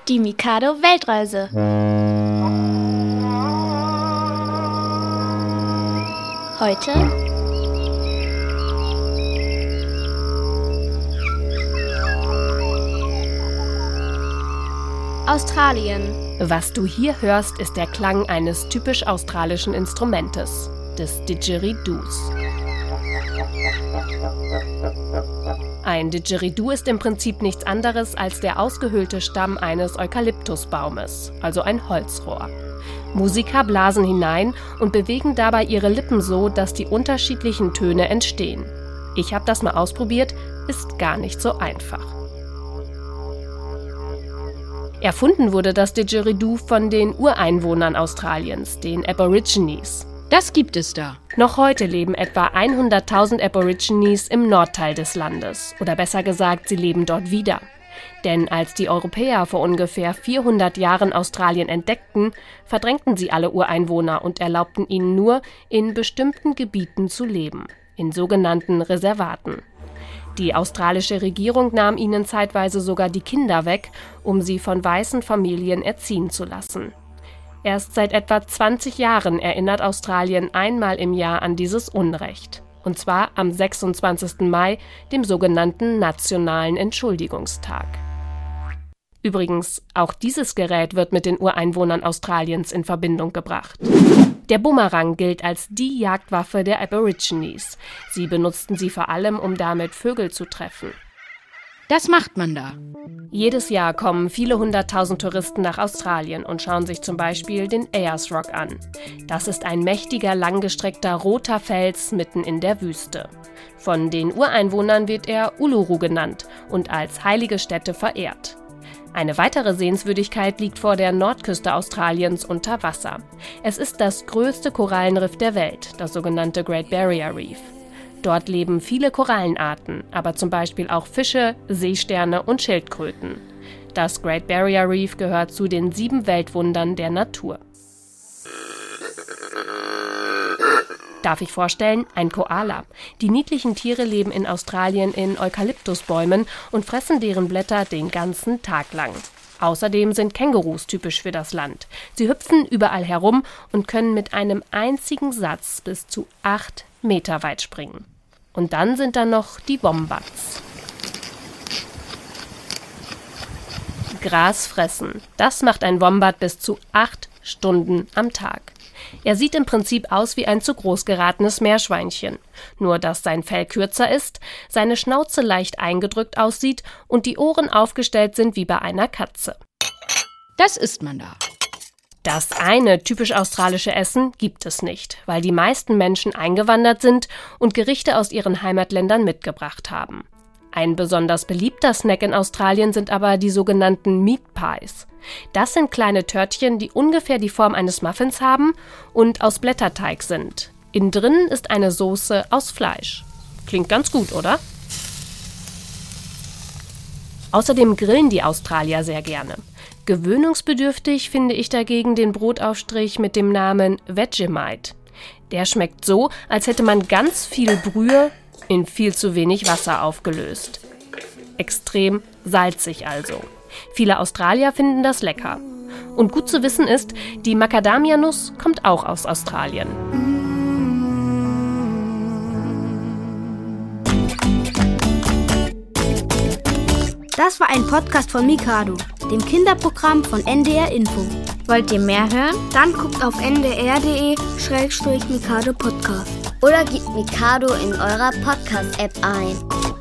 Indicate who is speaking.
Speaker 1: Die Mikado-Weltreise. Heute Australien.
Speaker 2: Was du hier hörst, ist der Klang eines typisch australischen Instrumentes, des Didgeridoos. Ein Didgeridoo ist im Prinzip nichts anderes als der ausgehöhlte Stamm eines Eukalyptusbaumes, also ein Holzrohr. Musiker blasen hinein und bewegen dabei ihre Lippen so, dass die unterschiedlichen Töne entstehen. Ich habe das mal ausprobiert, ist gar nicht so einfach. Erfunden wurde das Didgeridoo von den Ureinwohnern Australiens, den Aborigines.
Speaker 3: Das gibt es da.
Speaker 2: Noch heute leben etwa 100.000 Aborigines im Nordteil des Landes. Oder besser gesagt, sie leben dort wieder. Denn als die Europäer vor ungefähr 400 Jahren Australien entdeckten, verdrängten sie alle Ureinwohner und erlaubten ihnen nur, in bestimmten Gebieten zu leben, in sogenannten Reservaten. Die australische Regierung nahm ihnen zeitweise sogar die Kinder weg, um sie von weißen Familien erziehen zu lassen. Erst seit etwa 20 Jahren erinnert Australien einmal im Jahr an dieses Unrecht. Und zwar am 26. Mai, dem sogenannten Nationalen Entschuldigungstag. Übrigens, auch dieses Gerät wird mit den Ureinwohnern Australiens in Verbindung gebracht. Der Bumerang gilt als die Jagdwaffe der Aborigines. Sie benutzten sie vor allem, um damit Vögel zu treffen.
Speaker 3: Das macht man da.
Speaker 2: Jedes Jahr kommen viele 100.000 Touristen nach Australien und schauen sich zum Beispiel den Ayers Rock an. Das ist ein mächtiger, langgestreckter roter Fels mitten in der Wüste. Von den Ureinwohnern wird er Uluru genannt und als heilige Stätte verehrt. Eine weitere Sehenswürdigkeit liegt vor der Nordküste Australiens unter Wasser. Es ist das größte Korallenriff der Welt, das sogenannte Great Barrier Reef. Dort leben viele Korallenarten, aber zum Beispiel auch Fische, Seesterne und Schildkröten. Das Great Barrier Reef gehört zu den 7 Weltwundern der Natur. Darf ich vorstellen, ein Koala. Die niedlichen Tiere leben in Australien in Eukalyptusbäumen und fressen deren Blätter den ganzen Tag lang. Außerdem sind Kängurus typisch für das Land. Sie hüpfen überall herum und können mit einem einzigen Satz bis zu 8 Meter weit springen. Und dann sind da noch die Wombats. Gras fressen. Das macht ein Wombat bis zu 8 Stunden am Tag. Er sieht im Prinzip aus wie ein zu groß geratenes Meerschweinchen. Nur dass sein Fell kürzer ist, seine Schnauze leicht eingedrückt aussieht und die Ohren aufgestellt sind wie bei einer Katze.
Speaker 3: Das isst man da.
Speaker 2: Das eine typisch australische Essen gibt es nicht, weil die meisten Menschen eingewandert sind und Gerichte aus ihren Heimatländern mitgebracht haben. Ein besonders beliebter Snack in Australien sind aber die sogenannten Meat Pies. Das sind kleine Törtchen, die ungefähr die Form eines Muffins haben und aus Blätterteig sind. Innen drin ist eine Soße aus Fleisch. Klingt ganz gut, oder? Außerdem grillen die Australier sehr gerne. Gewöhnungsbedürftig finde ich dagegen den Brotaufstrich mit dem Namen Vegemite. Der schmeckt so, als hätte man ganz viel Brühe in viel zu wenig Wasser aufgelöst. Extrem salzig also. Viele Australier finden das lecker. Und gut zu wissen ist, die Macadamia-Nuss kommt auch aus Australien.
Speaker 4: Das war ein Podcast von Mikado, dem Kinderprogramm von NDR Info.
Speaker 1: Wollt ihr mehr hören?
Speaker 4: Dann guckt auf ndr.de/Mikado Podcast.
Speaker 5: Oder gebt Mikado in eurer Podcast-App ein.